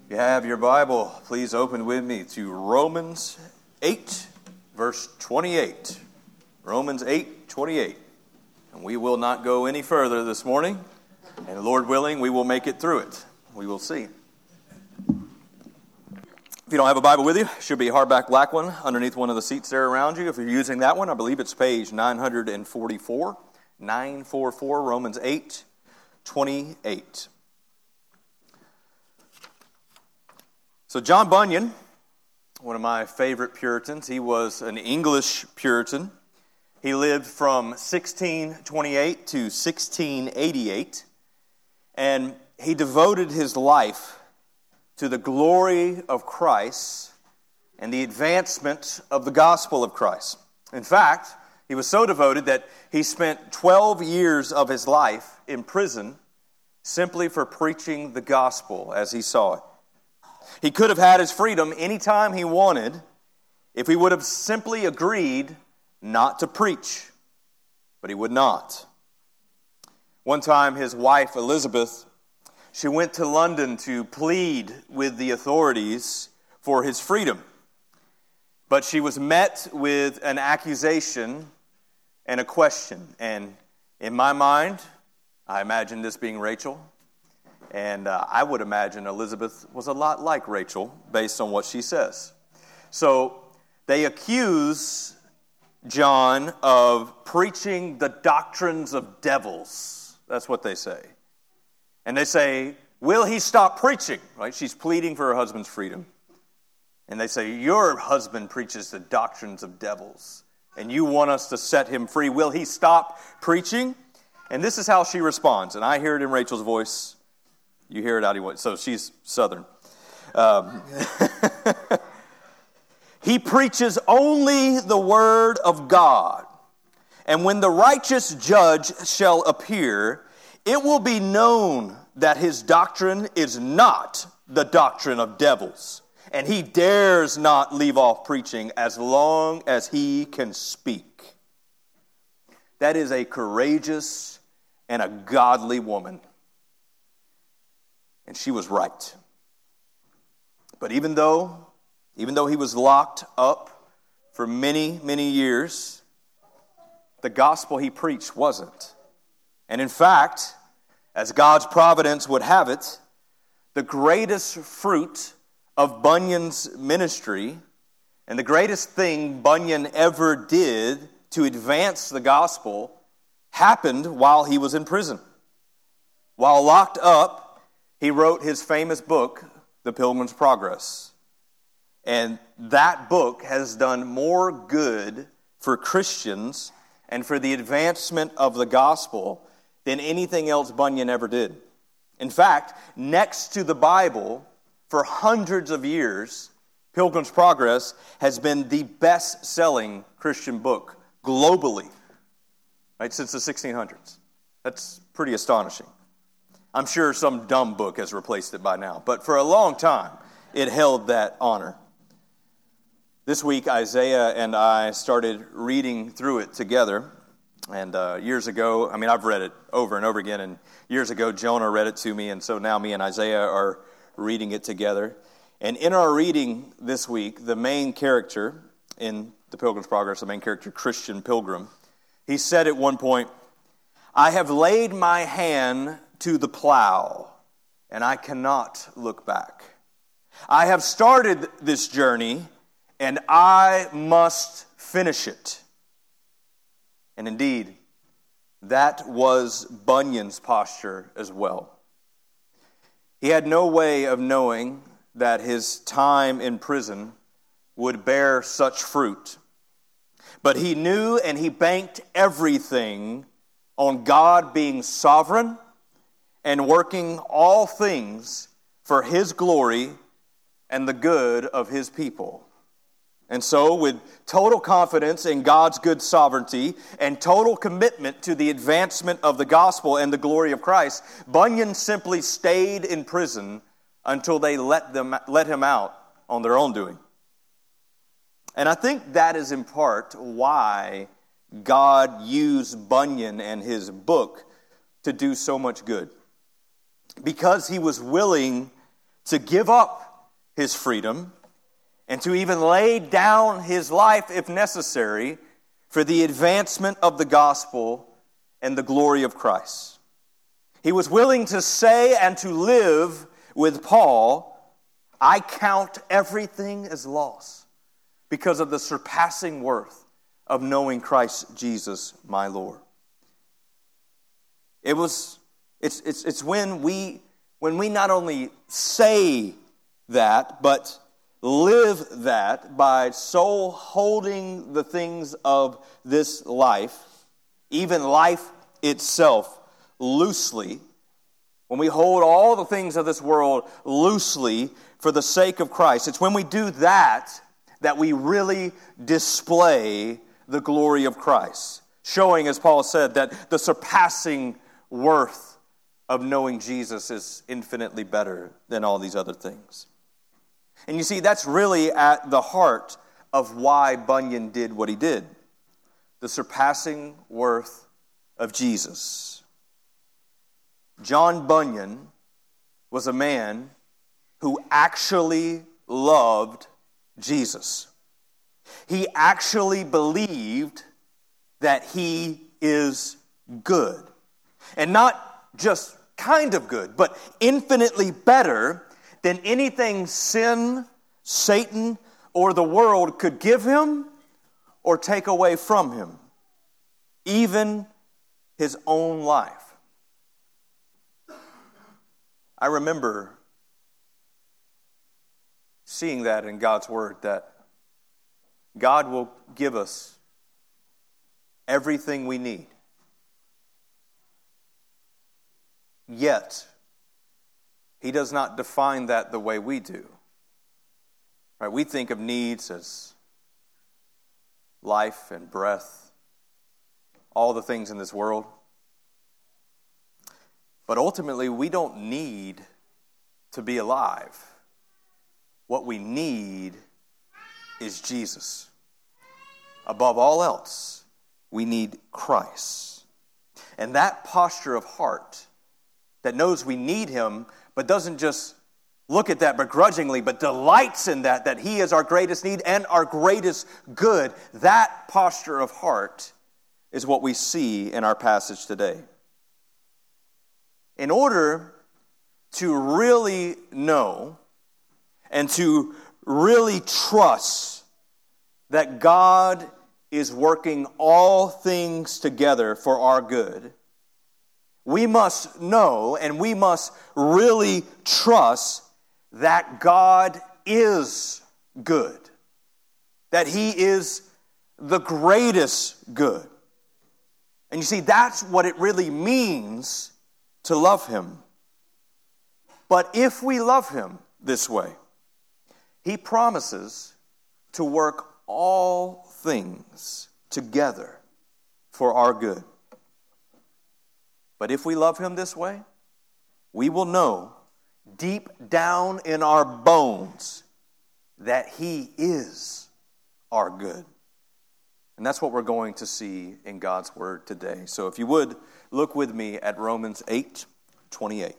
If you have your Bible, please open with me to Romans 8, verse 28. Romans 8, 28. And we will not go any further this morning. And Lord willing, we will make it through it. We will see. If you don't have a Bible with you, it should be a hardback black one underneath one of the seats there around you. If you're using that one, I believe it's page 944. 944, Romans 8, 28. So John Bunyan, one of my favorite Puritans, he was an English Puritan. He lived from 1628 to 1688, and he devoted his life to the glory of Christ and the advancement of the gospel of Christ. In fact, he was so devoted that he spent 12 years of his life in prison simply for preaching the gospel as he saw it. He could have had his freedom anytime he wanted if he would have simply agreed not to preach, but he would not. One time his wife Elizabeth, she went to London to plead with the authorities for his freedom, but she was met with an accusation and a question, and in my mind, I imagine this being Rachel. And I would imagine Elizabeth was a lot like Rachel based on what she says. So they accuse John of preaching the doctrines of devils. That's what they say. And they say, will he stop preaching? Right? She's pleading for her husband's freedom. And they say, your husband preaches the doctrines of devils. And you want us to set him free. Will he stop preaching? And this is how she responds. And I hear it in Rachel's voice. You hear it out of your voice. So she's Southern. He preaches only the word of God. And when the righteous judge shall appear, it will be known that his doctrine is not the doctrine of devils. And he dares not leave off preaching as long as he can speak. That is a courageous and a godly woman. And she was right. But even though he was locked up for many, many years, the gospel he preached wasn't. And in fact, as God's providence would have it, the greatest fruit of Bunyan's ministry and the greatest thing Bunyan ever did to advance the gospel happened while he was in prison. While locked up, he wrote his famous book, The Pilgrim's Progress. And that book has done more good for Christians and for the advancement of the gospel than anything else Bunyan ever did. In fact, next to the Bible, for hundreds of years, Pilgrim's Progress has been the best-selling Christian book globally, right, since the 1600s. That's pretty astonishing. I'm sure some dumb book has replaced it by now, but for a long time, it held that honor. This week, Isaiah and I started reading through it together, and years ago, I've read it over and over again, and years ago, Jonah read it to me, and so now me and Isaiah are reading it together. And in our reading this week, the main character in The Pilgrim's Progress, the main character, Christian Pilgrim, he said at one point, I have laid my hand to the plow, and I cannot look back. I have started this journey, and I must finish it. And indeed, that was Bunyan's posture as well. He had no way of knowing that his time in prison would bear such fruit. But he knew and he banked everything on God being sovereign and working all things for his glory and the good of his people. And so, with total confidence in God's good sovereignty and total commitment to the advancement of the gospel and the glory of Christ, Bunyan simply stayed in prison until they let him out on their own doing. And I think that is in part why God used Bunyan and his book to do so much good. Because he was willing to give up his freedom and to even lay down his life, if necessary, for the advancement of the gospel and the glory of Christ. He was willing to say and to live with Paul, I count everything as loss because of the surpassing worth of knowing Christ Jesus, my Lord. It's when we not only say that, but live that by so holding the things of this life, even life itself, loosely. When we hold all the things of this world loosely for the sake of Christ, it's when we do that we really display the glory of Christ, showing, as Paul said, that the surpassing worth of knowing Jesus is infinitely better than all these other things. And you see, that's really at the heart of why Bunyan did what he did. The surpassing worth of Jesus. John Bunyan was a man who actually loved Jesus. He actually believed that he is good. And not just kind of good, but infinitely better than anything sin, Satan, or the world could give him or take away from him. Even his own life. I remember seeing that in God's Word, that God will give us everything we need. Yet, He does not define that the way we do. Right? We think of needs as life and breath, all the things in this world. But ultimately, we don't need to be alive. What we need is Jesus. Above all else, we need Christ. And that posture of heart that knows we need Him, but doesn't just look at that begrudgingly, but delights in that He is our greatest need and our greatest good, that posture of heart is what we see in our passage today. In order to really know and to really trust that God is working all things together for our good, we must know and we must really trust that God is good, that He is the greatest good. And you see, that's what it really means to love Him. But if we love Him this way, He promises to work all things together for our good. But if we love Him this way, we will know deep down in our bones that He is our good. And that's what we're going to see in God's Word today. So if you would, look with me at Romans 8:28.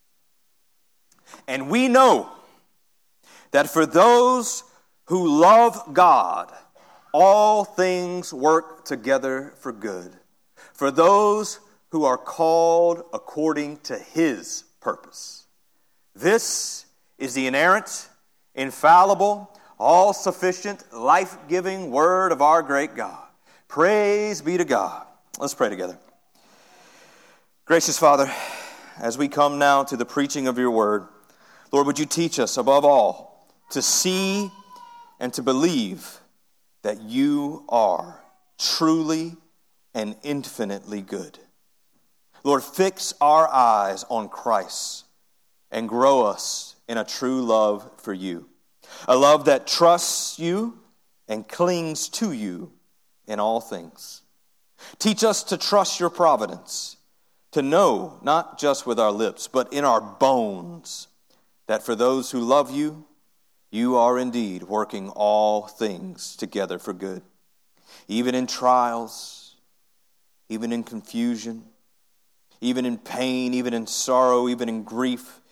And we know that for those who love God, all things work together for good. For those who are called according to His purpose. This is the inerrant, infallible, all-sufficient, life-giving Word of our great God. Praise be to God. Let's pray together. Gracious Father, as we come now to the preaching of your Word, Lord, would you teach us above all to see and to believe that you are truly and infinitely good. Lord, fix our eyes on Christ and grow us in a true love for you. A love that trusts you and clings to you in all things. Teach us to trust your providence, to know, not just with our lips, but in our bones, that for those who love you, you are indeed working all things together for good. Even in trials, even in confusion, even in pain, even in sorrow, even in grief,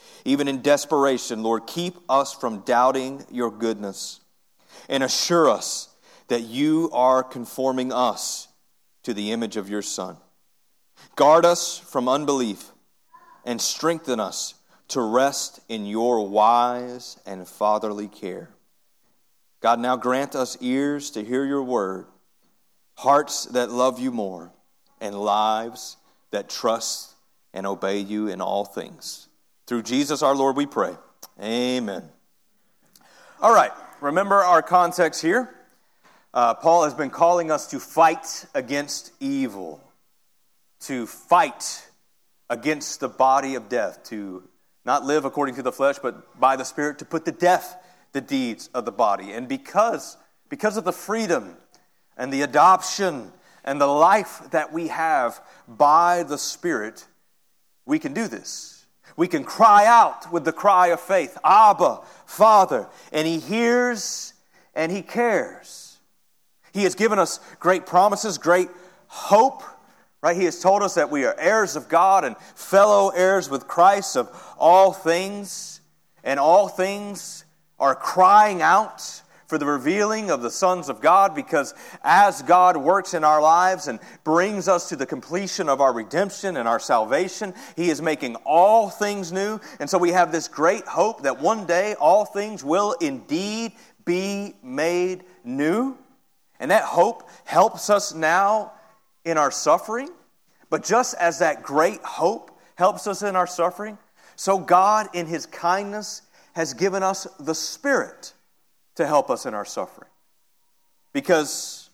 Even in desperation, Lord, keep us from doubting your goodness and assure us that you are conforming us to the image of your Son. Guard us from unbelief and strengthen us to rest in your wise and fatherly care. God, now grant us ears to hear your word, hearts that love you more, and lives that trust and obey you in all things. Through Jesus our Lord we pray. Amen. All right, remember our context here. Paul has been calling us to fight against evil, to fight against the body of death, to not live according to the flesh, but by the Spirit, to put to death the deeds of the body. And because of the freedom and the adoption and the life that we have by the Spirit, we can do this. We can cry out with the cry of faith, Abba, Father, and He hears and He cares. He has given us great promises, great hope. Right? He has told us that we are heirs of God and fellow heirs with Christ of all things. And all things are crying out for the revealing of the sons of God, because as God works in our lives and brings us to the completion of our redemption and our salvation, He is making all things new. And so we have this great hope that one day all things will indeed be made new. And that hope helps us now in our suffering. But just as that great hope helps us in our suffering, so God in His kindness has given us the Spirit to help us in our suffering. Because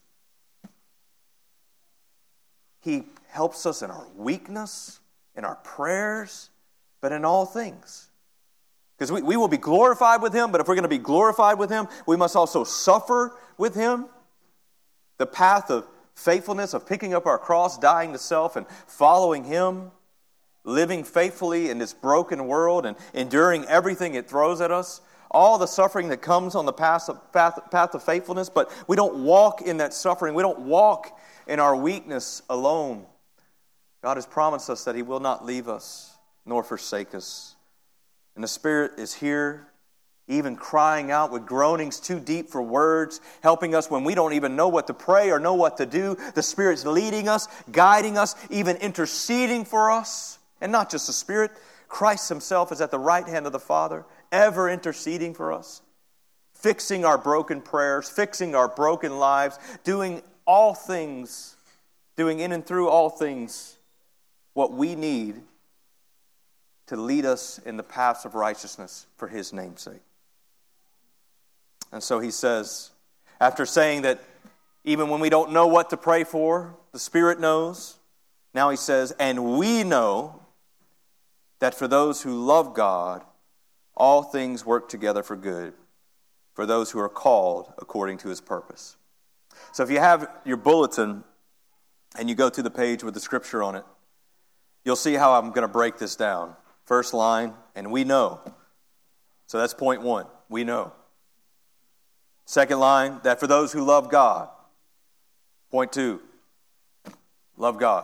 He helps us in our weakness, in our prayers, but in all things. Because we will be glorified with Him, but if we're going to be glorified with Him, we must also suffer with Him. The path of faithfulness, of picking up our cross, dying to self, and following Him, living faithfully in this broken world and enduring everything it throws at us, all the suffering that comes on the path of faithfulness, but we don't walk in that suffering. We don't walk in our weakness alone. God has promised us that He will not leave us nor forsake us. And the Spirit is here, even crying out with groanings too deep for words, helping us when we don't even know what to pray or know what to do. The Spirit's leading us, guiding us, even interceding for us. And not just the Spirit, Christ Himself is at the right hand of the Father, ever interceding for us, fixing our broken prayers, fixing our broken lives, doing all things, doing in and through all things what we need to lead us in the paths of righteousness for His name's sake. And so he says, after saying that even when we don't know what to pray for, the Spirit knows. Now he says, and we know that for those who love God, all things work together for good, for those who are called according to His purpose. So if you have your bulletin and you go to the page with the scripture on it, you'll see how I'm going to break this down. First line, and we know. So that's point one, we know. Second line, that for those who love God. Point two, love God.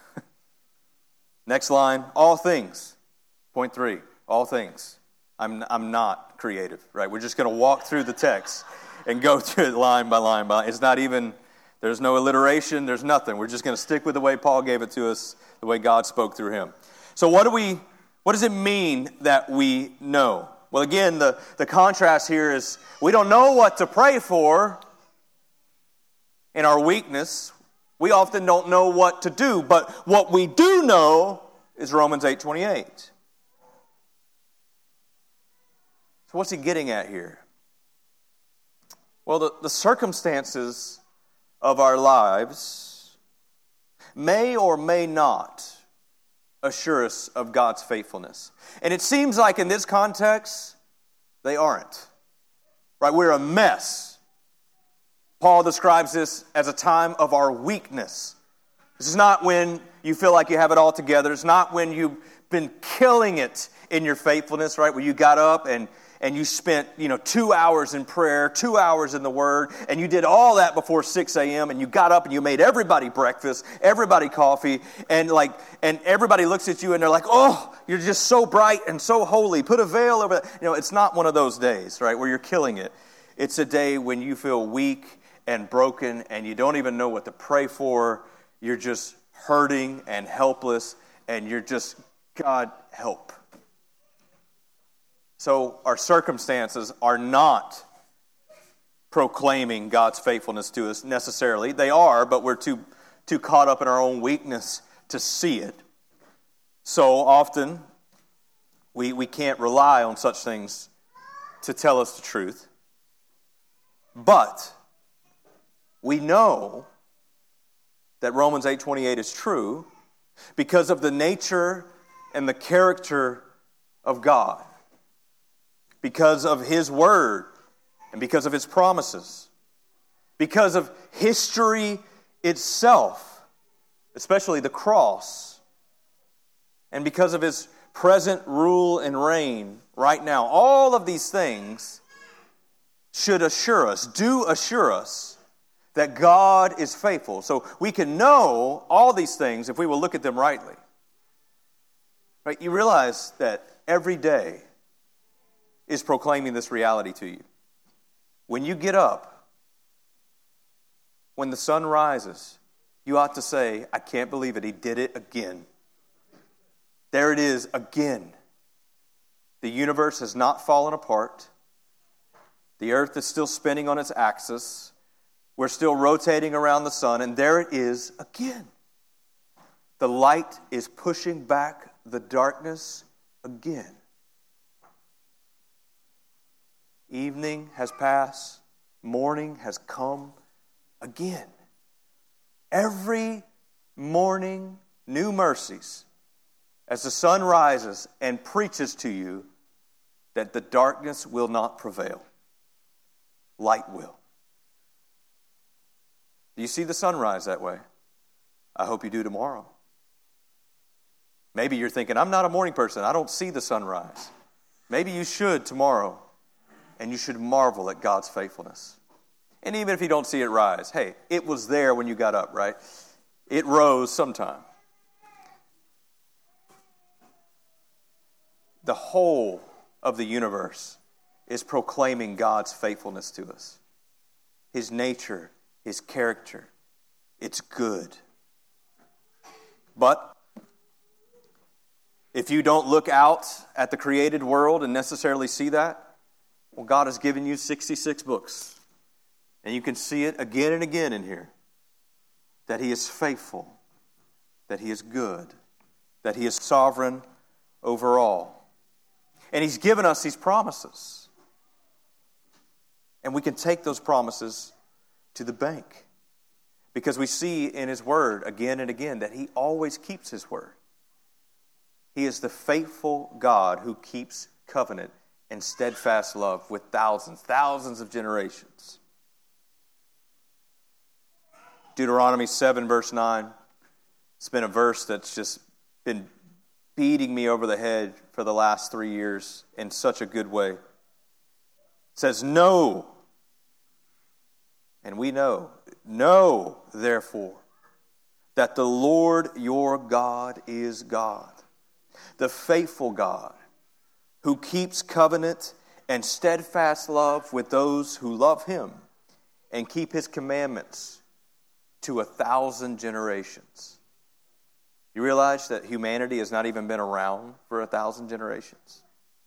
Next line, all things. Point three, all things. I'm not creative, right? We're just going to walk through the text and go through it line by line by line. It's not even, there's no alliteration, there's nothing. We're just going to stick with the way Paul gave it to us, the way God spoke through him. So what does it mean that we know? Well, again, the contrast here is we don't know what to pray for in our weakness. We often don't know what to do, but what we do know is Romans 8:28. So what's he getting at here? Well, the circumstances of our lives may or may not assure us of God's faithfulness. And it seems like in this context, they aren't. Right? We're a mess. Paul describes this as a time of our weakness. This is not when you feel like you have it all together. It's not when you've been killing it in your faithfulness, right? Where you got up and you spent, 2 hours in prayer, 2 hours in the Word, and you did all that before 6 a.m., and you got up and you made everybody breakfast, everybody coffee, and everybody looks at you and they're like, oh, you're just so bright and so holy. Put a veil over that. It's not one of those days, right, where you're killing it. It's a day when you feel weak and broken and you don't even know what to pray for. You're just hurting and helpless, and you're just, God, help. So our circumstances are not proclaiming God's faithfulness to us necessarily. They are, but we're too caught up in our own weakness to see it. So often, we can't rely on such things to tell us the truth. But we know that Romans 8:28 is true because of the nature and the character of God. Because of His Word, and because of His promises, because of history itself, especially the cross, and because of His present rule and reign right now. All of these things should assure us that God is faithful. So we can know all these things if we will look at them rightly. Right? You realize that every day is proclaiming this reality to you. When you get up, when the sun rises, you ought to say, I can't believe it, He did it again. There it is again. The universe has not fallen apart. The earth is still spinning on its axis. We're still rotating around the sun, and there it is again. The light is pushing back the darkness again. Evening has passed. Morning has come again. Every morning, new mercies as the sun rises and preaches to you that the darkness will not prevail. Light will. Do you see the sunrise that way? I hope you do tomorrow. Maybe you're thinking, I'm not a morning person. I don't see the sunrise. Maybe you should tomorrow. And you should marvel at God's faithfulness. And even if you don't see it rise, hey, it was there when you got up, right? It rose sometime. The whole of the universe is proclaiming God's faithfulness to us. His nature, His character. It's good. But if you don't look out at the created world and necessarily see that, well, God has given you 66 books. And you can see it again and again in here. That He is faithful. That He is good. That He is sovereign over all. And He's given us these promises. And we can take those promises to the bank. Because we see in His Word again and again that He always keeps His Word. He is the faithful God who keeps covenant and steadfast love with thousands of generations. Deuteronomy 7 verse 9. It's been a verse that's just been beating me over the head for the last 3 years in such a good way. It says, know, and we know, therefore, that the Lord your God is God, the faithful God, who keeps covenant and steadfast love with those who love Him and keep His commandments to 1,000 generations. You realize that humanity has not even been around for 1,000 generations?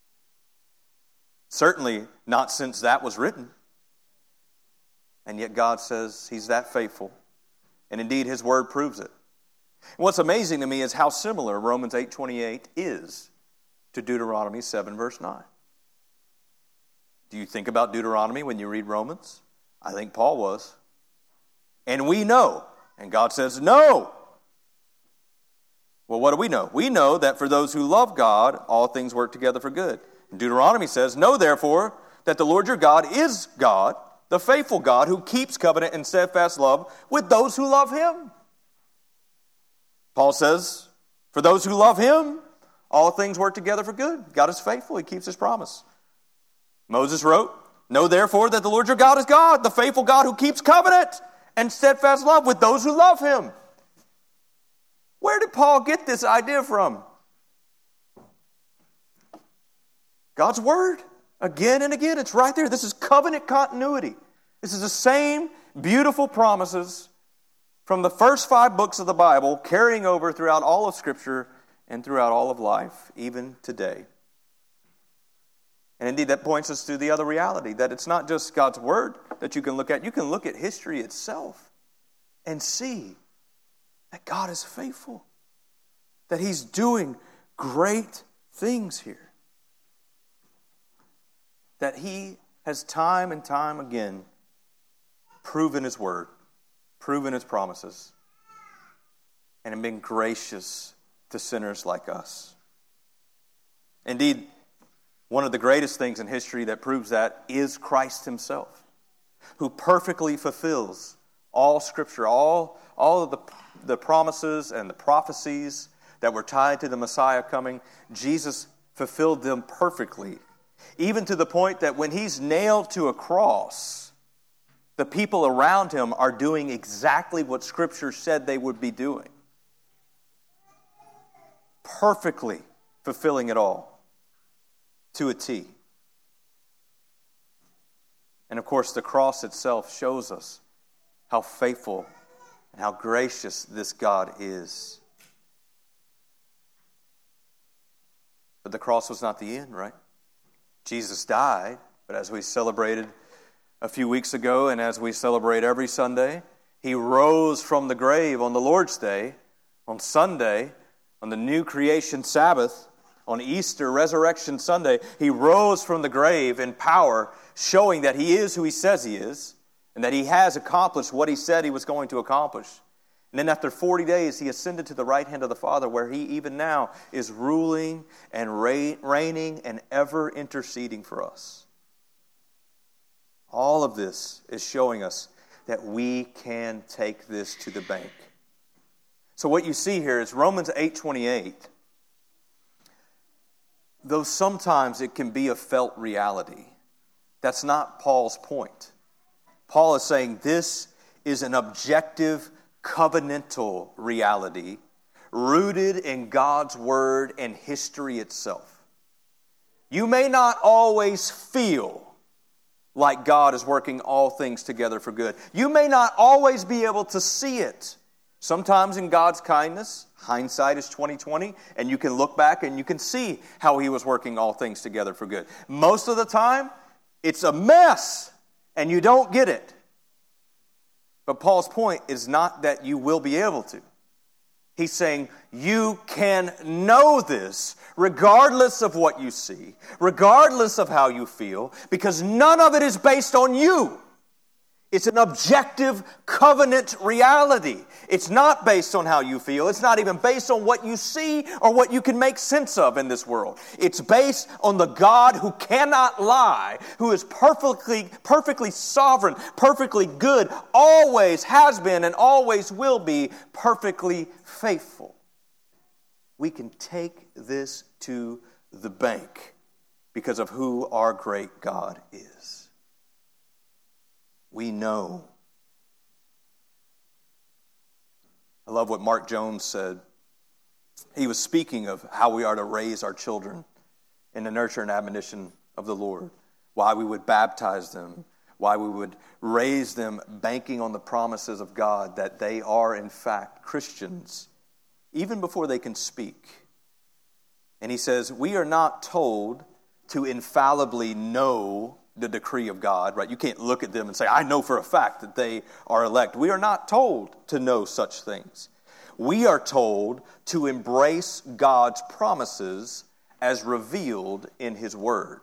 Certainly not since that was written. And yet God says He's that faithful. And indeed His Word proves it. And what's amazing to me is how similar Romans 8:28 is to Deuteronomy 7 verse 9. Do you think about Deuteronomy when you read Romans? I think Paul was. And we know. And God says, no. Well, what do we know? We know that for those who love God, all things work together for good. And Deuteronomy says, know therefore that the Lord your God is God, the faithful God who keeps covenant and steadfast love with those who love Him. Paul says, for those who love Him, All things work together for good. God is faithful. He keeps his promise. Moses wrote, know therefore that the Lord your God is God, the faithful God who keeps covenant and steadfast love with those who love him. Where did Paul get this idea from? God's word. Again and again. It's right there. This is covenant continuity. This is the same beautiful promises from the first 5 books of the Bible carrying over throughout all of Scripture and throughout all of life, even today. And indeed, that points us to the other reality, that it's not just God's word that you can look at. You can look at history itself and see that God is faithful, that he's doing great things here, that he has time and time again proven his word, proven his promises, and been gracious to sinners like us. Indeed, one of the greatest things in history that proves that is Christ himself, who perfectly fulfills all Scripture, all of the promises and the prophecies that were tied to the Messiah coming. Jesus fulfilled them perfectly, even to the point that when he's nailed to a cross, the people around him are doing exactly what Scripture said they would be doing. Perfectly fulfilling it all to a T. And of course, the cross itself shows us how faithful and how gracious this God is. But the cross was not the end, right? Jesus died, but as we celebrated a few weeks ago, and as we celebrate every Sunday, he rose from the grave on the Lord's Day, on Sunday, on the new creation Sabbath, on Easter, Resurrection Sunday. He rose from the grave in power, showing that he is who he says he is, and that he has accomplished what he said he was going to accomplish. And then after 40 days, he ascended to the right hand of the Father, where he even now is ruling and reigning and ever interceding for us. All of this is showing us that we can take this to the bank. So what you see here is Romans 8:28. Though sometimes it can be a felt reality, that's not Paul's point. Paul is saying this is an objective, covenantal reality rooted in God's word and history itself. You may not always feel like God is working all things together for good. You may not always be able to see it. Sometimes in God's kindness, hindsight is 20/20, and you can look back and you can see how he was working all things together for good. Most of the time, it's a mess, and you don't get it. But Paul's point is not that you will be able to. He's saying you can know this regardless of what you see, regardless of how you feel, because none of it is based on you. It's an objective covenant reality. It's not based on how you feel. It's not even based on what you see or what you can make sense of in this world. It's based on the God who cannot lie, who is perfectly sovereign, perfectly good, always has been and always will be perfectly faithful. We can take this to the bank because of who our great God is. We know. I love what Mark Jones said. He was speaking of how we are to raise our children in the nurture and admonition of the Lord, why we would baptize them, why we would raise them banking on the promises of God that they are in fact Christians, even before they can speak. And he says, we are not told to infallibly know the decree of God, right? You can't look at them and say, I know for a fact that they are elect. We are not told to know such things. We are told to embrace God's promises as revealed in his word.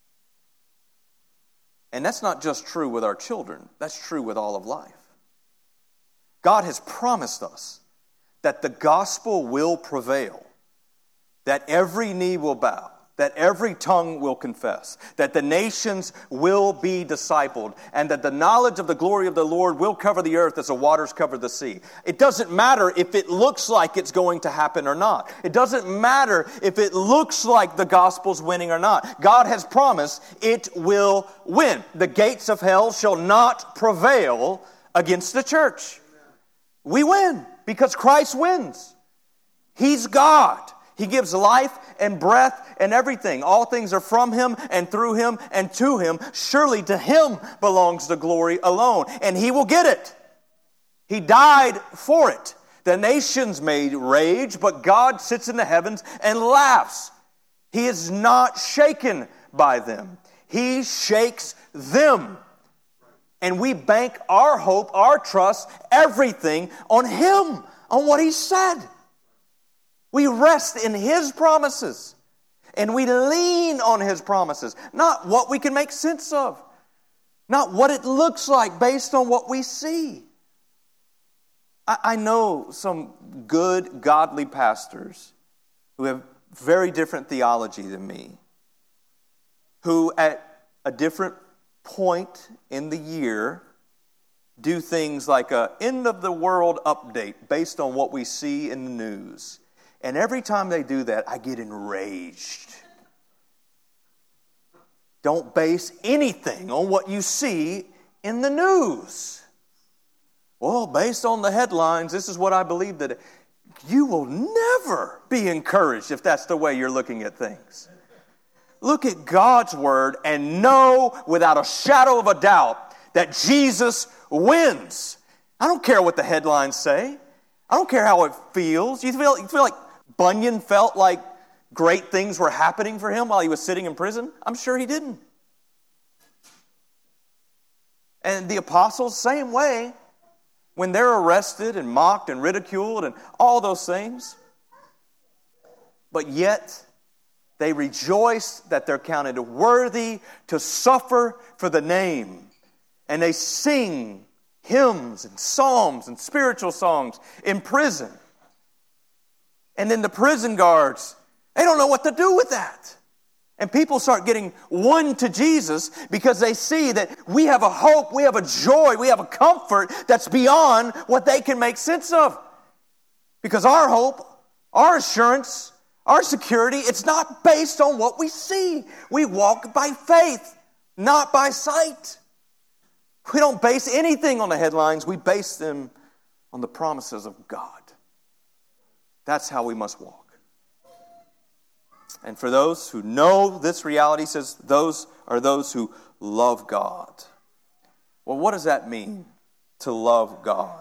And that's not just true with our children. That's true with all of life. God has promised us that the gospel will prevail, that every knee will bow, that every tongue will confess, that the nations will be discipled, and that the knowledge of the glory of the Lord will cover the earth as the waters cover the sea. It doesn't matter if it looks like it's going to happen or not. It doesn't matter if it looks like the gospel's winning or not. God has promised it will win. The gates of hell shall not prevail against the church. We win because Christ wins. He's God. He gives life and breath and everything. All things are from Him and through Him and to Him. Surely to Him belongs the glory alone. And He will get it. He died for it. The nations may rage, but God sits in the heavens and laughs. He is not shaken by them. He shakes them. And we bank our hope, our trust, everything on Him, on what He said. We rest in His promises, and we lean on His promises, not what we can make sense of, not what it looks like based on what we see. I know some good, godly pastors who have very different theology than me, who at a different point in the year do things like a end of the world update based on what we see in the news. And every time they do that, I get enraged. Don't base anything on what you see in the news. Well, based on the headlines, this is what I believe that you will never be encouraged if that's the way you're looking at things. Look at God's word and know without a shadow of a doubt that Jesus wins. I don't care what the headlines say. I don't care how it feels. You feel like Bunyan felt like great things were happening for him while he was sitting in prison? I'm sure he didn't. And the apostles, same way, when they're arrested and mocked and ridiculed and all those things. But yet, they rejoice that they're counted worthy to suffer for the name. And they sing hymns and psalms and spiritual songs in prison. And then the prison guards, they don't know what to do with that. And people start getting won to Jesus because they see that we have a hope, we have a joy, we have a comfort that's beyond what they can make sense of. Because our hope, our assurance, our security, it's not based on what we see. We walk by faith, not by sight. We don't base anything on the headlines. We base them on the promises of God. That's how we must walk. And for those who know this reality, says those are those who love God. Well, what does that mean, to love God?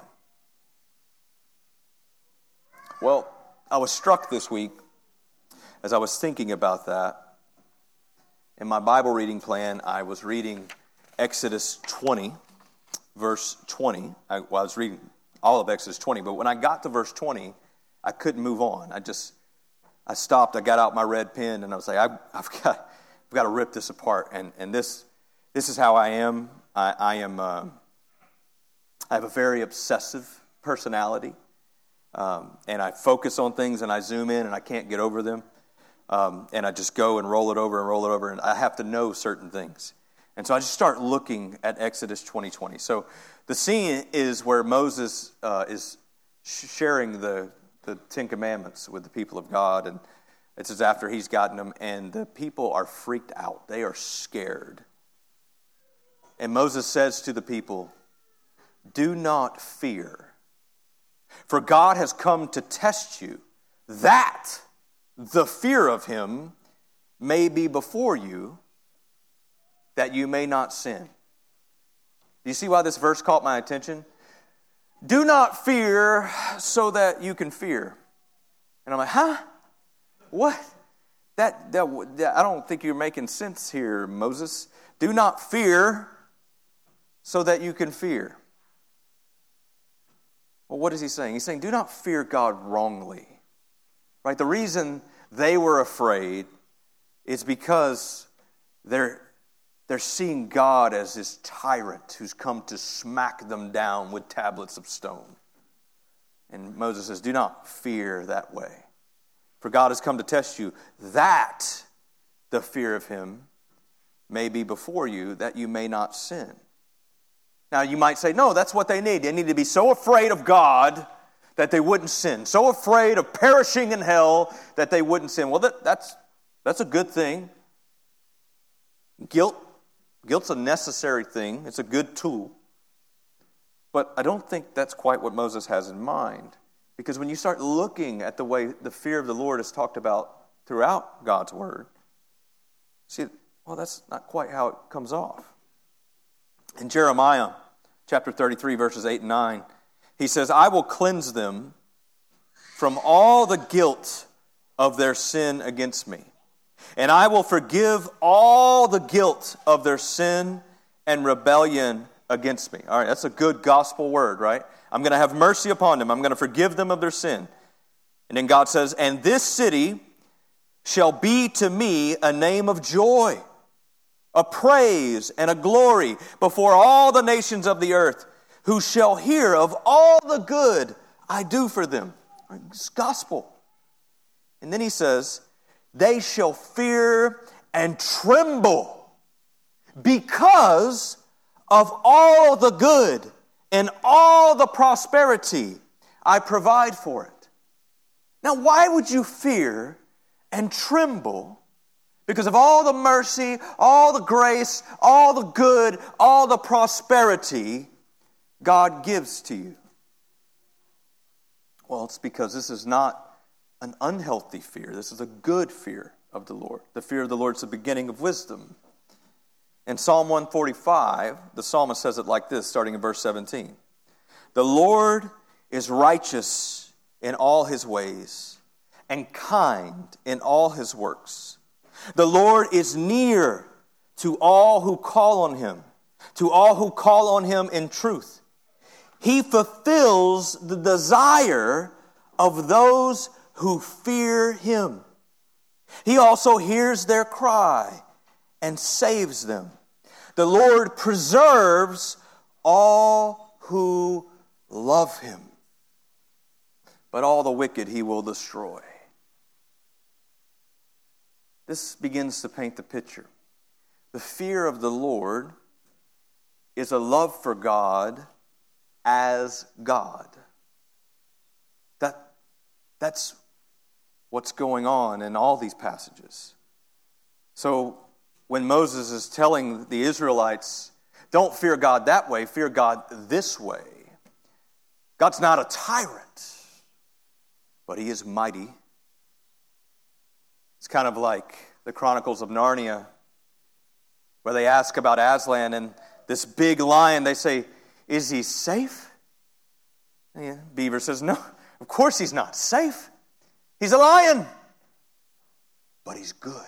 Well, I was struck this week as I was thinking about that. In my Bible reading plan, I was reading Exodus 20, verse 20. I was reading all of Exodus 20, but when I got to verse 20, I couldn't move on. I stopped, I got out my red pen, and I was like, I've got to rip this apart. And this is how I am. I have a very obsessive personality. And I focus on things, and I zoom in, and I can't get over them. And I just go and roll it over, and I have to know certain things. And so I just start looking at Exodus 20:20. So the scene is where Moses is sharing the Ten Commandments with the people of God, and it says after he's gotten them, and the people are freaked out. They are scared. And Moses says to the people, "Do not fear, for God has come to test you, that the fear of Him may be before you, that you may not sin." Do you see why this verse caught my attention? Do not fear so that you can fear. And I'm like, huh? What? That I don't think you're making sense here, Moses. Do not fear so that you can fear. Well, what is he saying? He's saying, do not fear God wrongly. Right? The reason they were afraid is because they're seeing God as this tyrant who's come to smack them down with tablets of stone. And Moses says, do not fear that way. For God has come to test you, that the fear of him may be before you, that you may not sin. Now you might say, no, that's what they need. They need to be so afraid of God that they wouldn't sin. So afraid of perishing in hell that they wouldn't sin. Well, that's a good thing. Guilt's a necessary thing. It's a good tool. But I don't think that's quite what Moses has in mind. Because when you start looking at the way the fear of the Lord is talked about throughout God's Word, see, well, that's not quite how it comes off. In Jeremiah chapter 33, verses 8 and 9, he says, I will cleanse them from all the guilt of their sin against me, and I will forgive all the guilt of their sin and rebellion against me. All right, that's a good gospel word, right? I'm going to have mercy upon them. I'm going to forgive them of their sin. And then God says, and this city shall be to me a name of joy, a praise and a glory before all the nations of the earth, who shall hear of all the good I do for them. It's gospel. And then he says, they shall fear and tremble because of all the good and all the prosperity I provide for it. Now, why would you fear and tremble because of all the mercy, all the grace, all the good, all the prosperity God gives to you? Well, it's because this is not an unhealthy fear. This is a good fear of the Lord. The fear of the Lord is the beginning of wisdom. In Psalm 145, the psalmist says it like this, starting in verse 17. The Lord is righteous in all his ways and kind in all his works. The Lord is near to all who call on him, to all who call on him in truth. He fulfills the desire of those who fear him. He also hears their cry and saves them. The Lord preserves all who love him, but all the wicked he will destroy. This begins to paint the picture. The fear of the Lord is a love for God as God. That's what's going on in all these passages. So when Moses is telling the Israelites, don't fear God that way, fear God this way. God's not a tyrant, but he is mighty. It's kind of like the Chronicles of Narnia, where they ask about Aslan and this big lion. They say, is he safe? And Beaver says, no, of course he's not safe. He's a lion, but he's good.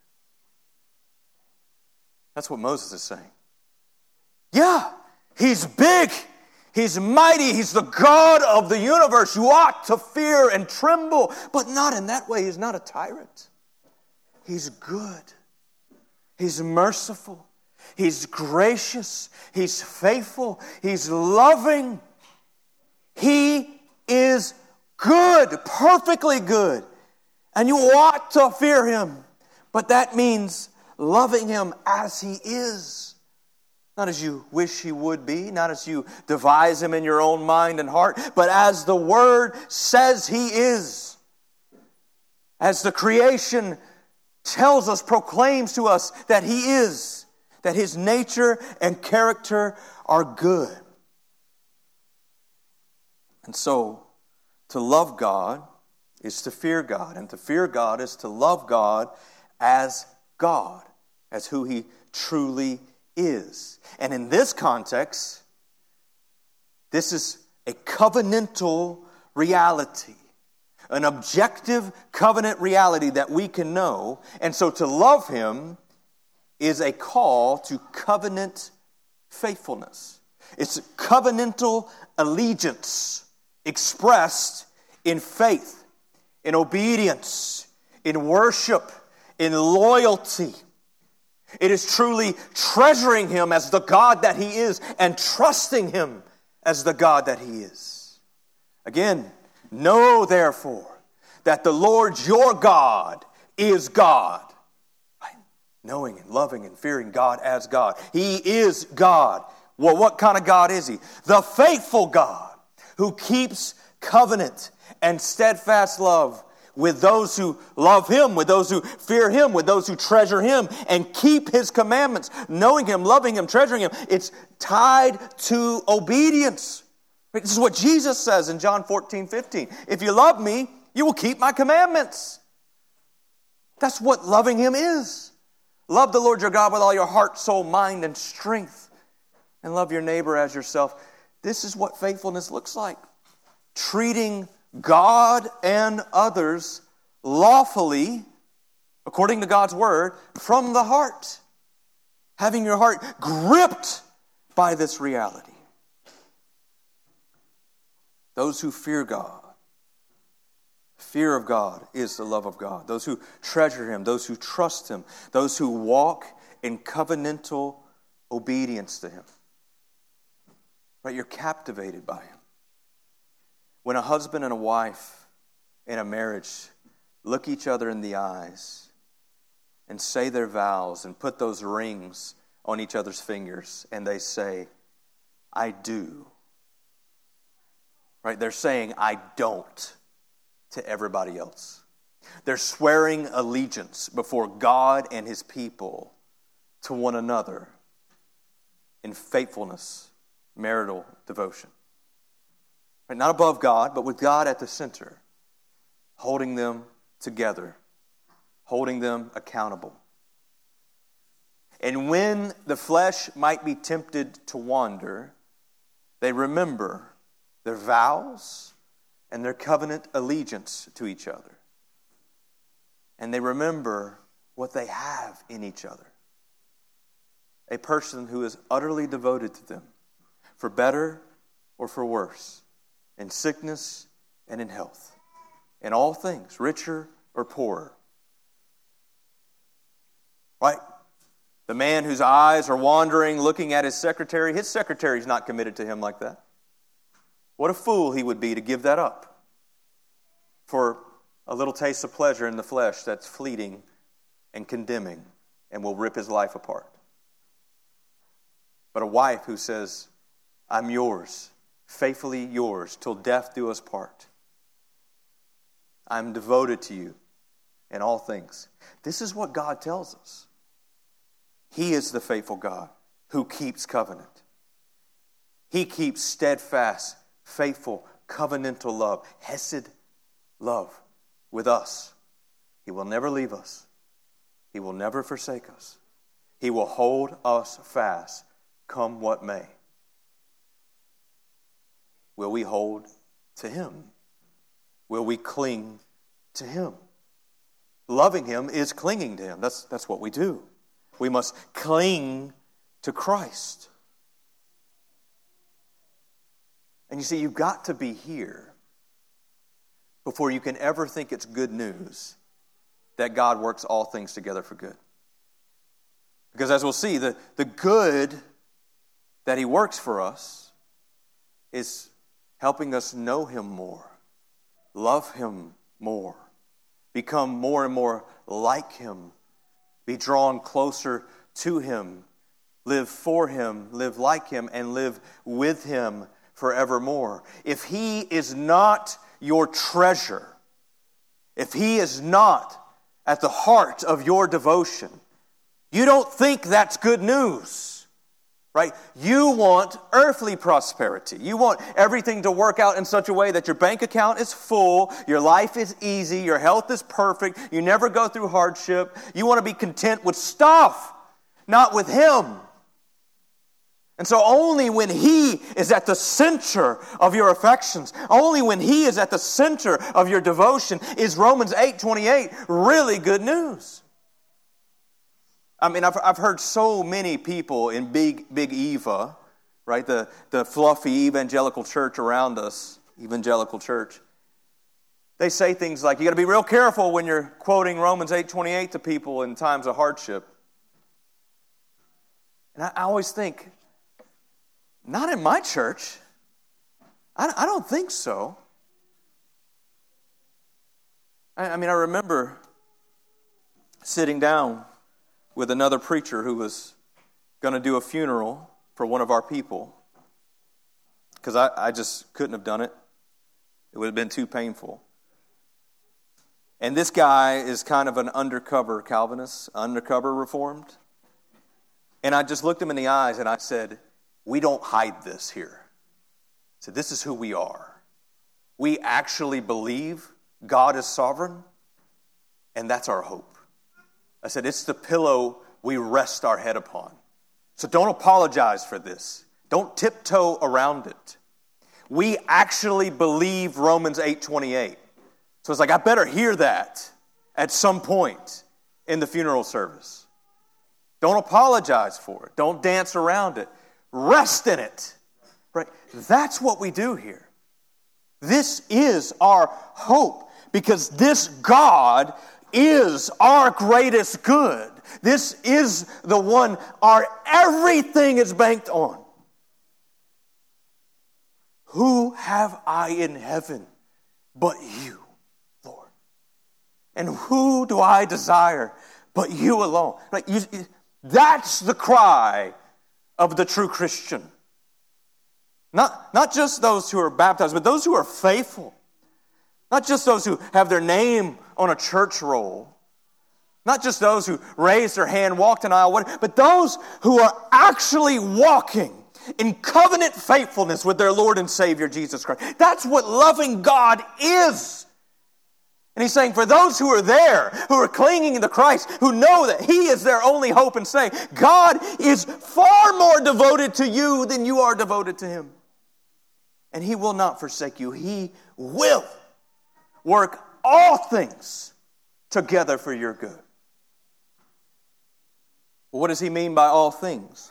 That's what Moses is saying. Yeah, he's big. He's mighty. He's the God of the universe. You ought to fear and tremble, but not in that way. He's not a tyrant. He's good. He's merciful. He's gracious. He's faithful. He's loving. He is good, perfectly good. And you ought to fear him. But that means loving him as he is. Not as you wish he would be, not as you devise him in your own mind and heart, but as the Word says he is. As the creation tells us, proclaims to us that he is, that his nature and character are good. And so, to love God is to fear God, and to fear God is to love God, as who he truly is. And in this context, this is a covenantal reality, an objective covenant reality that we can know. And so to love him is a call to covenant faithfulness. It's covenantal allegiance expressed in faith, in obedience, in worship, in loyalty. It is truly treasuring him as the God that he is and trusting him as the God that he is. Again, know therefore that the Lord your God is God. Right? knowing and loving and fearing God as God. He is God. Well, what kind of God is He? The faithful God who keeps covenant and steadfast love with those who love Him, with those who fear Him, with those who treasure Him and keep His commandments, knowing Him, loving Him, treasuring Him. It's tied to obedience. This is what Jesus says in John 14:15. If you love me, you will keep my commandments. That's what loving Him is. Love the Lord your God with all your heart, soul, mind, and strength. And love your neighbor as yourself. This is what faithfulness looks like. Treating God and others lawfully, according to God's word, from the heart. Having your heart gripped by this reality. Those who fear God. Fear of God is the love of God. Those who treasure Him, those who trust Him, those who walk in covenantal obedience to Him. Right? You're captivated by Him. When a husband and a wife in a marriage look each other in the eyes and say their vows and put those rings on each other's fingers and they say, I do. Right? They're saying, I don't to everybody else. They're swearing allegiance before God and His people to one another in faithfulness, marital devotion. Right? Not above God, but with God at the center, holding them together, holding them accountable. And when the flesh might be tempted to wander, they remember their vows and their covenant allegiance to each other. And they remember what they have in each other. A person who is utterly devoted to them, for better or for worse, in sickness and in health, in all things, richer or poorer. Right? The man whose eyes are wandering, looking at his secretary's not committed to him like that. What a fool he would be to give that up for a little taste of pleasure in the flesh that's fleeting and condemning and will rip his life apart. But a wife who says, I'm yours, faithfully yours, till death do us part. I'm devoted to you in all things. This is what God tells us. He is the faithful God who keeps covenant. He keeps steadfast, faithful, covenantal love, hesed love with us. He will never leave us. He will never forsake us. He will hold us fast, come what may. Will we hold to Him? Will we cling to Him? Loving Him is clinging to Him. That's what we do. We must cling to Christ. And you see, you've got to be here before you can ever think it's good news that God works all things together for good. Because as we'll see, the good that He works for us is helping us know Him more, love Him more, become more and more like Him, be drawn closer to Him, live for Him, live like Him, and live with Him forevermore. If He is not your treasure, if He is not at the heart of your devotion, you don't think that's good news, right? You want earthly prosperity. You want everything to work out in such a way that your bank account is full, your life is easy, your health is perfect, you never go through hardship. You want to be content with stuff, not with Him. And so only when He is at the center of your affections, only when He is at the center of your devotion, is Romans 8:28 really good news. I mean, I've heard so many people in Big Eva, right, the fluffy evangelical church around us, evangelical church, they say things like, you got to be real careful when you're quoting Romans 8:28 to people in times of hardship. And I always think, not in my church. I don't think so. I mean, I remember sitting down with another preacher who was going to do a funeral for one of our people, because I just couldn't have done it. It would have been too painful. And this guy is kind of an undercover Calvinist, undercover Reformed. And I just looked him in the eyes and I said, we don't hide this here. I said, this is who we are. We actually believe God is sovereign, and that's our hope. I said, it's the pillow we rest our head upon. So don't apologize for this. Don't tiptoe around it. We actually believe Romans 8:28. So it's like, I better hear that at some point in the funeral service. Don't apologize for it. Don't dance around it. Rest in it. Right? That's what we do here. This is our hope, because this God is our greatest good. This is the one our everything is banked on. Who have I in heaven but you, Lord? And who do I desire but you alone? Right? That's the cry of the true Christian. Not just those who are baptized, but those who are faithful. Not just those who have their name on a church roll. Not just those who raised their hand, walked an aisle, but those who are actually walking in covenant faithfulness with their Lord and Savior, Jesus Christ. That's what loving God is. And he's saying, for those who are there, who are clinging to Christ, who know that he is their only hope and saying, God is far more devoted to you than you are devoted to him. And he will not forsake you. He will work all things together for your good. Well, what does he mean by all things?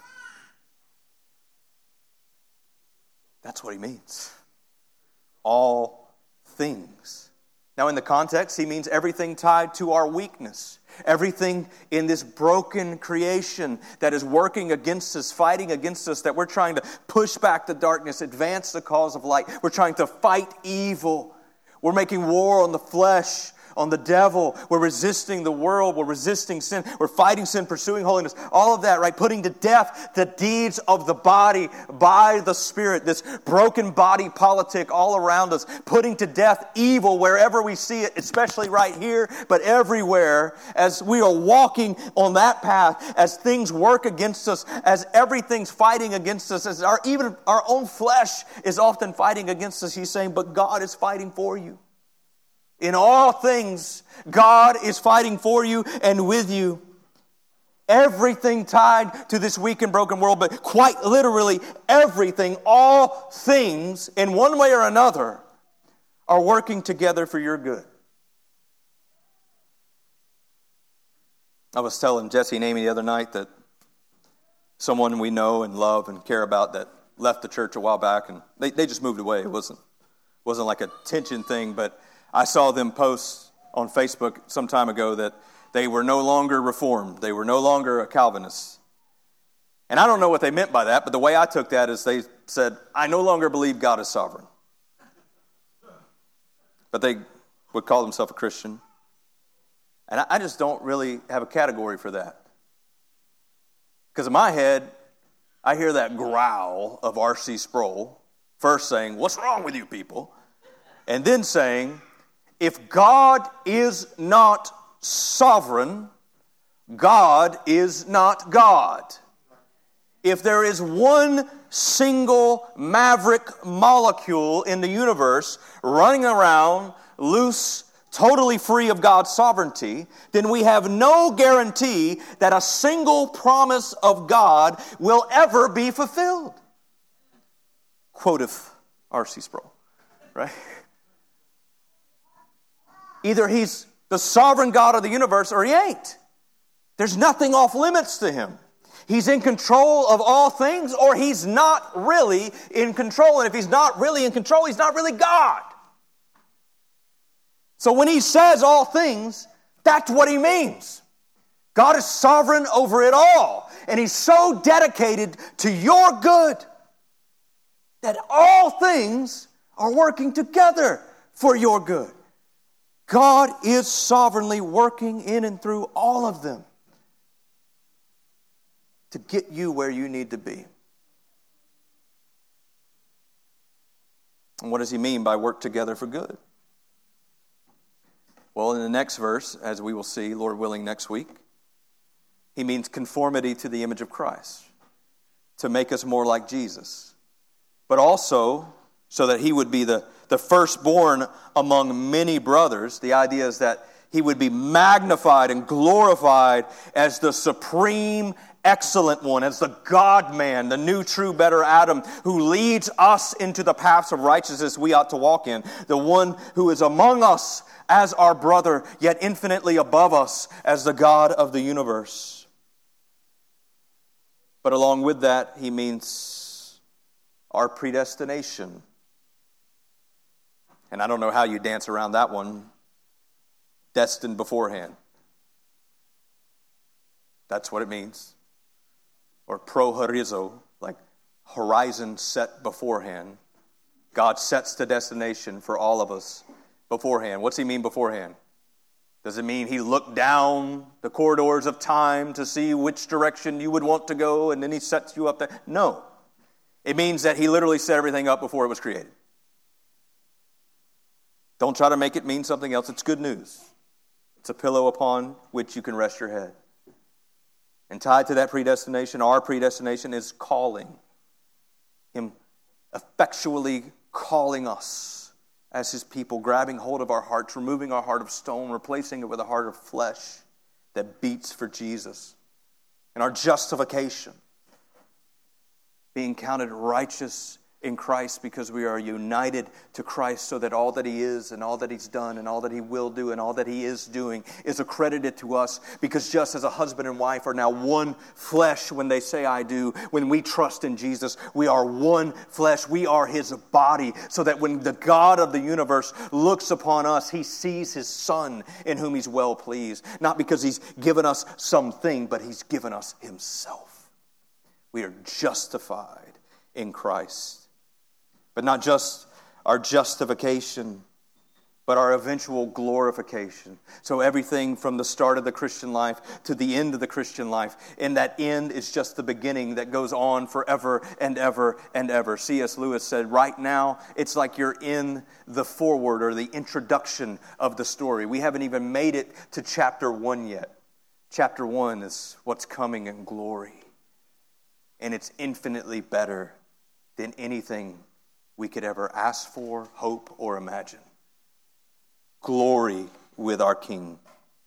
That's what he means. All things. Now, in the context, he means everything tied to our weakness. Everything in this broken creation that is working against us, fighting against us, that we're trying to push back the darkness, advance the cause of light. We're trying to fight evil. We're making war on the flesh, on the devil. We're resisting the world. We're resisting sin. We're fighting sin, pursuing holiness. All of that, right? Putting to death the deeds of the body by the Spirit. This broken body politic all around us. Putting to death evil wherever we see it, especially right here, but everywhere. As we are walking on that path, as things work against us, as everything's fighting against us, as even our own flesh is often fighting against us, he's saying, but God is fighting for you. In all things, God is fighting for you and with you. Everything tied to this weak and broken world, but quite literally everything, all things, in one way or another, are working together for your good. I was telling Jesse and Amy the other night that someone we know and love and care about that left the church a while back, and they just moved away. It wasn't like a tension thing, but I saw them post on Facebook some time ago that they were no longer Reformed. They were no longer a Calvinist. And I don't know what they meant by that, but the way I took that is they said, I no longer believe God is sovereign. But they would call themselves a Christian. And I just don't really have a category for that. Because in my head, I hear that growl of R.C. Sproul, first saying, what's wrong with you people? And then saying, if God is not sovereign, God is not God. If there is one single maverick molecule in the universe running around loose, totally free of God's sovereignty, then we have no guarantee that a single promise of God will ever be fulfilled. Quoteth R.C. Sproul, right? Either he's the sovereign God of the universe or he ain't. There's nothing off limits to him. He's in control of all things or he's not really in control. And if he's not really in control, he's not really God. So when he says all things, that's what he means. God is sovereign over it all. And he's so dedicated to your good that all things are working together for your good. God is sovereignly working in and through all of them. to get you where you need to be. And what does he mean by work together for good? Well, in the next verse, as we will see, Lord willing, next week, he means conformity to the image of Christ, to make us more like Jesus, but also so that he would be the firstborn among many brothers. The idea is that he would be magnified and glorified as the supreme excellent one, as the God-man, the new, true, better Adam, who leads us into the paths of righteousness we ought to walk in. The one who is among us as our brother, yet infinitely above us as the God of the universe. But along with that, he means our predestination. And I don't know how you dance around that one. Destined beforehand. That's what it means. Or prohorizo, like horizon set beforehand. God sets the destination for all of us beforehand. What's he mean beforehand? Does it mean he looked down the corridors of time to see which direction you would want to go and then he sets you up there? No. It means that he literally set everything up before it was created. Don't try to make it mean something else. It's good news. It's a pillow upon which you can rest your head. And tied to that predestination, our predestination is calling. Him effectually calling us as his people, grabbing hold of our hearts, removing our heart of stone, replacing it with a heart of flesh that beats for Jesus. And our justification, being counted righteous in Christ because we are united to Christ, so that all that he is and all that he's done and all that he will do and all that he is doing is accredited to us, because just as a husband and wife are now one flesh when they say I do, when we trust in Jesus, we are one flesh. We are his body, so that when the God of the universe looks upon us, he sees his Son in whom he's well pleased. Not because he's given us something, but he's given us himself. We are justified in Christ. But not just our justification, but our eventual glorification. So everything from the start of the Christian life to the end of the Christian life, and that end is just the beginning that goes on forever and ever and ever. C.S. Lewis said, right now, it's like you're in the foreword or the introduction of the story. We haven't even made it to chapter 1 yet. Chapter 1 is what's coming in glory. And it's infinitely better than anything we could ever ask for, hope, or imagine. Glory with our King.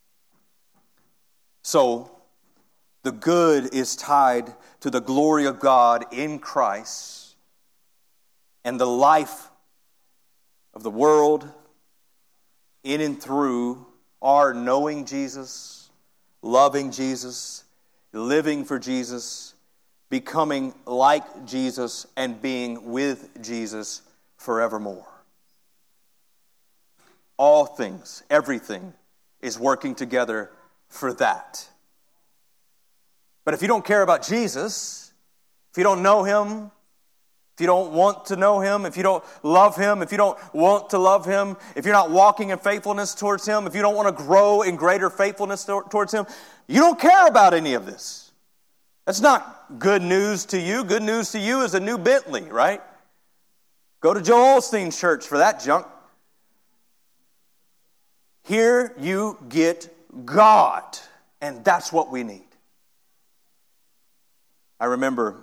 So, the good is tied to the glory of God in Christ, and the life of the world in and through our knowing Jesus, loving Jesus, living for Jesus, becoming like Jesus, and being with Jesus forevermore. All things, everything is working together for that. But if you don't care about Jesus, if you don't know him, if you don't want to know him, if you don't love him, if you don't want to love him, if you're not walking in faithfulness towards him, if you don't want to grow in greater faithfulness towards him, you don't care about any of this. That's not good news to you. Good news to you is a new Bentley, right? Go to Joel Osteen's church for that junk. Here you get God, and that's what we need. I remember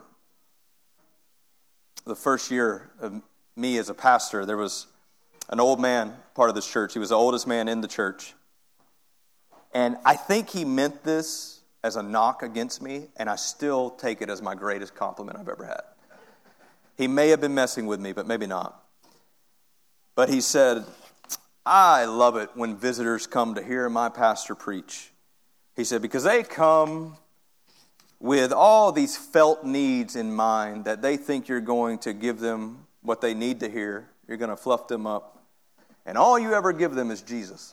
the first year of me as a pastor, there was an old man, part of this church. He was the oldest man in the church. And I think he meant this as a knock against me, and I still take it as my greatest compliment I've ever had. He may have been messing with me, but maybe not. But he said, I love it when visitors come to hear my pastor preach. He said, because they come with all these felt needs in mind that they think you're going to give them what they need to hear. You're going to fluff them up. And all you ever give them is Jesus.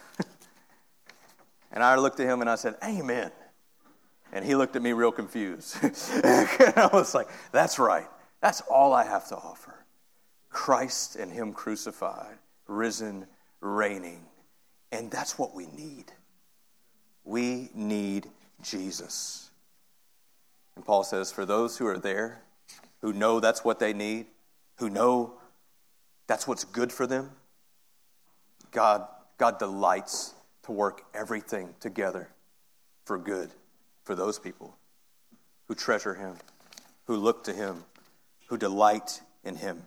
And I looked at him and I said, amen. And he looked at me real confused. And I was like, that's right. That's all I have to offer. Christ and him crucified, risen, reigning. And that's what we need. We need Jesus. And Paul says, for those who are there, who know that's what they need, who know that's what's good for them, God delights to work everything together for good for those people who treasure him, who look to him, who delight in him.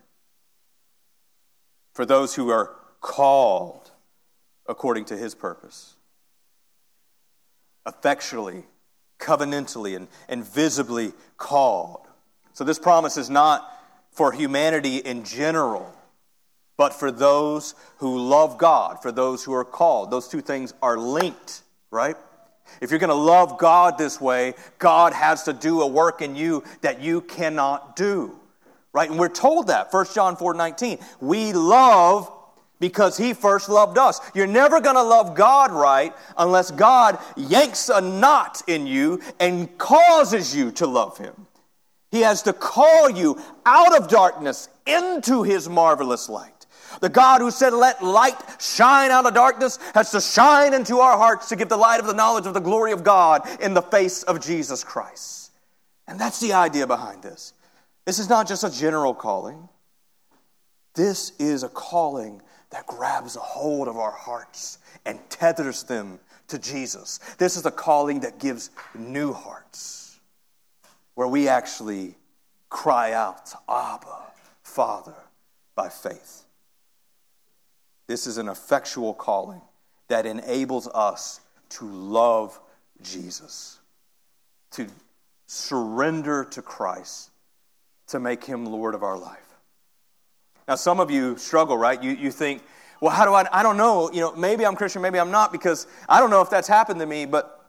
For those who are called according to his purpose, effectually, covenantally, and visibly called. So this promise is not for humanity in general, but for those who love God, for those who are called. Those two things are linked, right? If you're going to love God this way, God has to do a work in you that you cannot do, right? And we're told that, 1 John 4:19. We love because he first loved us. You're never going to love God right unless God yanks a knot in you and causes you to love him. He has to call you out of darkness into his marvelous light. The God who said, let light shine out of darkness, has to shine into our hearts to give the light of the knowledge of the glory of God in the face of Jesus Christ. And that's the idea behind this. This is not just a general calling. This is a calling that grabs a hold of our hearts and tethers them to Jesus. This is a calling that gives new hearts, where we actually cry out, Abba, Father, by faith. This is an effectual calling that enables us to love Jesus, to surrender to Christ, to make him Lord of our life. Now, some of you struggle, right? You think, well, how do I don't know, maybe I'm Christian, maybe I'm not, because I don't know if that's happened to me. But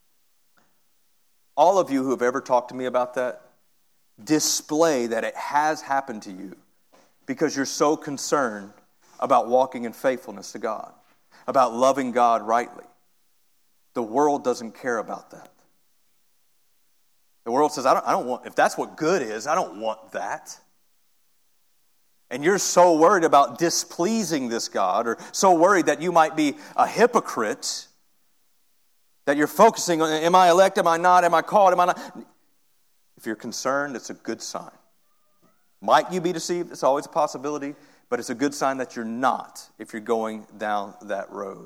all of you who have ever talked to me about that display that it has happened to you because you're so concerned about walking in faithfulness to God, about loving God rightly. The world doesn't care about that. The world says, I don't want, if that's what good is, I don't want that. And you're so worried about displeasing this God, or so worried that you might be a hypocrite, that you're focusing on, am I elect, am I not, am I called, am I not? If you're concerned, it's a good sign. Might you be deceived? It's always a possibility, but it's a good sign that you're not if you're going down that road.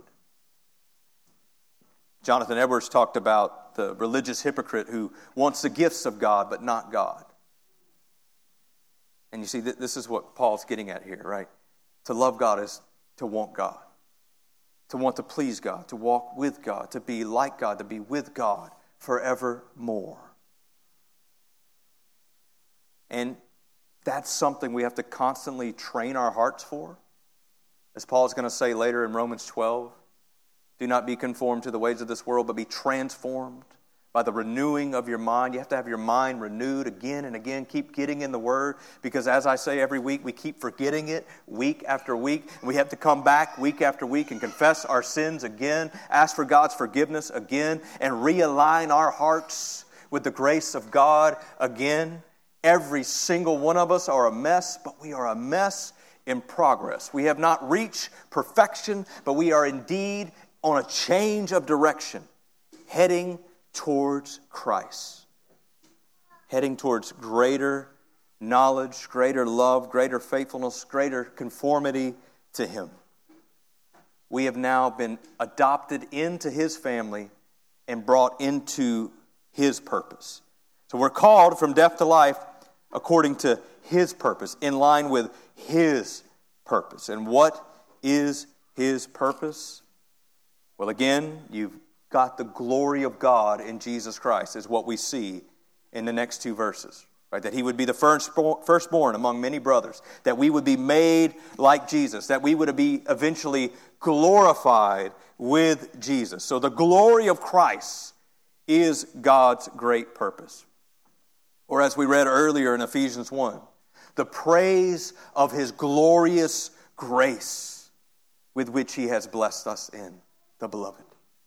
Jonathan Edwards talked about the religious hypocrite who wants the gifts of God but not God. And you see, this is what Paul's getting at here, right? To love God is to want God, to want to please God, to walk with God, to be like God, to be with God forevermore. And that's something we have to constantly train our hearts for. As Paul is going to say later in Romans 12, do not be conformed to the ways of this world, but be transformed by the renewing of your mind. You have to have your mind renewed again and again. Keep getting in the Word, because as I say every week, we keep forgetting it week after week. And we have to come back week after week and confess our sins again, ask for God's forgiveness again, and realign our hearts with the grace of God again. Every single one of us are a mess, but we are a mess in progress. We have not reached perfection, but we are indeed on a change of direction, heading towards Christ, heading towards greater knowledge, greater love, greater faithfulness, greater conformity to Him. We have now been adopted into His family and brought into His purpose. So we're called from death to life according to His purpose, in line with His purpose. And what is His purpose? Well, again, you've got the glory of God in Jesus Christ, is what we see in the next two verses. Right? That He would be the firstborn among many brothers, that we would be made like Jesus, that we would be eventually glorified with Jesus. So the glory of Christ is God's great purpose. Or as we read earlier in Ephesians 1, the praise of His glorious grace with which He has blessed us in the beloved.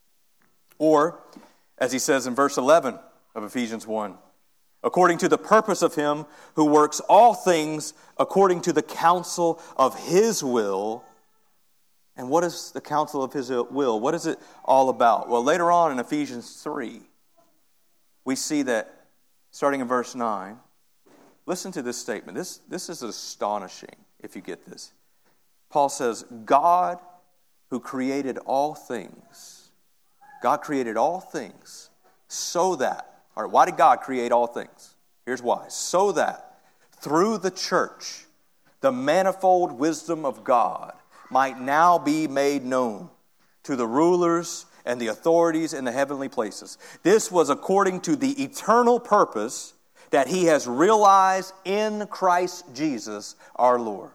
Or, as he says in verse 11 of Ephesians 1, according to the purpose of Him who works all things according to the counsel of His will. And what is the counsel of His will? What is it all about? Well, later on in Ephesians 3, we see that starting in verse 9. Listen to this statement. This is astonishing if you get this. Paul says, God who created all things. God created all things so that, all right, why did God create all things? Here's why. So that through the church, the manifold wisdom of God might now be made known to the rulers and the authorities in the heavenly places. This was according to the eternal purpose that He has realized in Christ Jesus our Lord.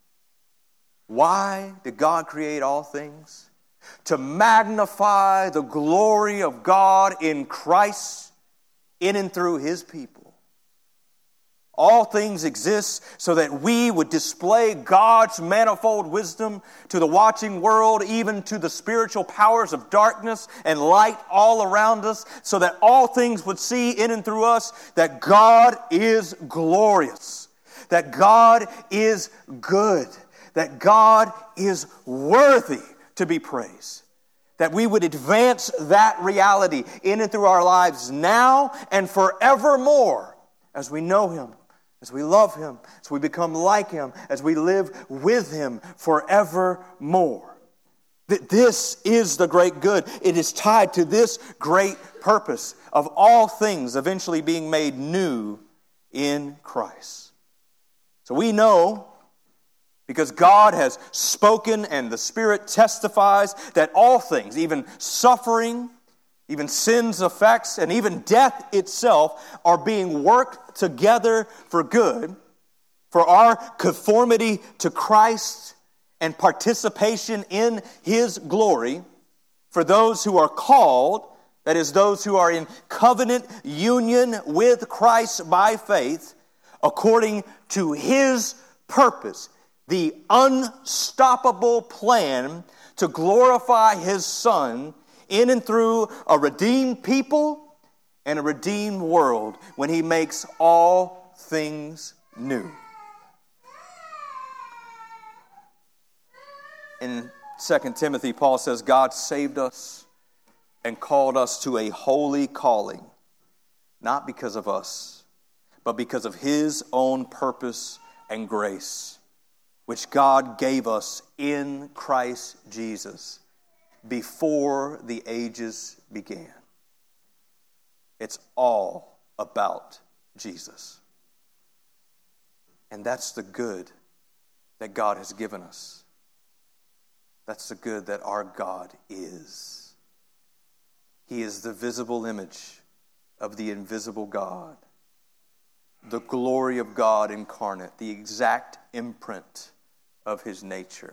Why did God create all things? To magnify the glory of God in Christ, in and through His people. All things exist so that we would display God's manifold wisdom to the watching world, even to the spiritual powers of darkness and light all around us, so that all things would see in and through us that God is glorious, that God is good, that God is worthy to be praised. That we would advance that reality in and through our lives now and forevermore as we know Him, as we love Him, as we become like Him, as we live with Him forevermore. This is the great good. It is tied to this great purpose of all things eventually being made new in Christ. So we know, because God has spoken and the Spirit testifies, that all things, even suffering, even sin's effects, and even death itself are being worked together for good, for our conformity to Christ and participation in His glory, for those who are called, that is, those who are in covenant union with Christ by faith, according to His purpose, the unstoppable plan to glorify His Son in and through a redeemed people and a redeemed world when He makes all things new. In 2 Timothy, Paul says, God saved us and called us to a holy calling, not because of us, but because of His own purpose and grace, which God gave us in Christ Jesus before the ages began. It's all about Jesus. And that's the good that God has given us. That's the good that our God is. He is the visible image of the invisible God, the glory of God incarnate, the exact imprint of His nature.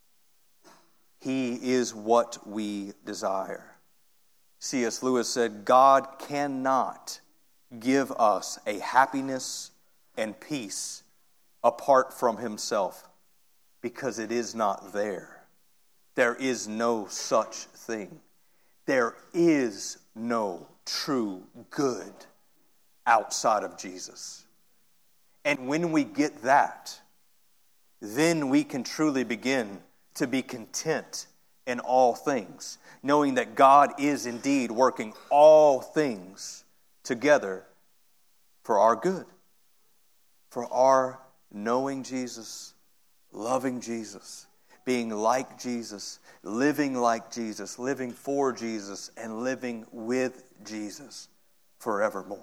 He is what we desire. C.S. Lewis said, God cannot give us a happiness and peace apart from Himself, because it is not there. There is no such thing. There is no true good outside of Jesus. And when we get that, then we can truly begin to be content in all things, knowing that God is indeed working all things together for our good, for our knowing Jesus, loving Jesus, being like Jesus, living like Jesus, living for Jesus, and living with Jesus forevermore.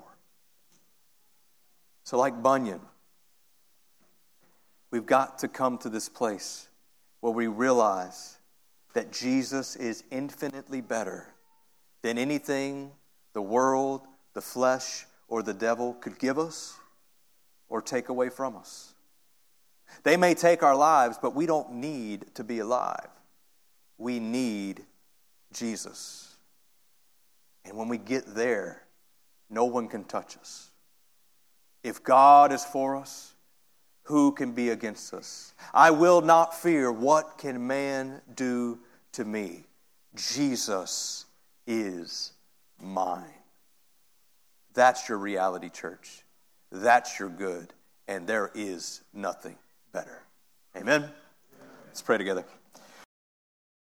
So like Bunyan, we've got to come to this place where we realize that Jesus is infinitely better than anything the world, the flesh, or the devil could give us or take away from us. They may take our lives, but we don't need to be alive. We need Jesus. And when we get there, no one can touch us. If God is for us, who can be against us? I will not fear. What can man do to me? Jesus is mine. That's your reality, church. That's your good. And there is nothing better. Amen? Let's pray together.